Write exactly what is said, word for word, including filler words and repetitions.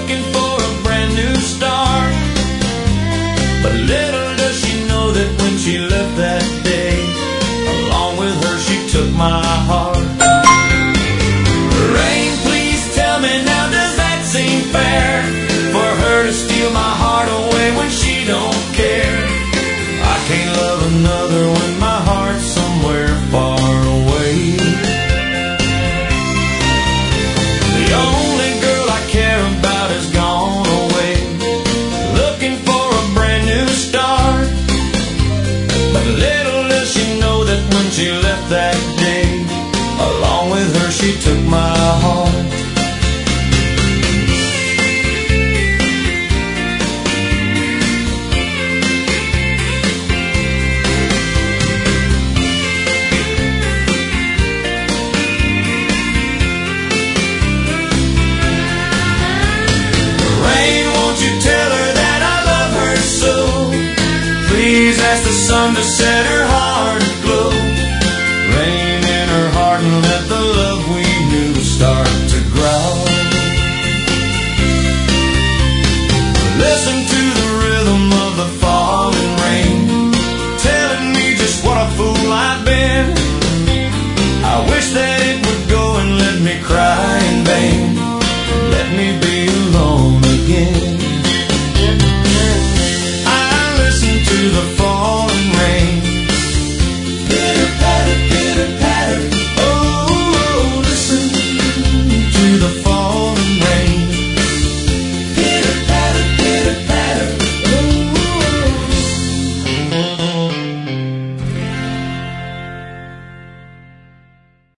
looking for a brand new start. But little does she know that when she left that day, along with her she took my heart. Rain, please tell me now, does that seem fair? For her to steal my heart away when she don't care. I can't love another when my heart's somewhere far away. The only girl I care about has gone away, looking for a brand new start. But little does she know that when she left that day, along with her she took my heart. Please ask the sun to set her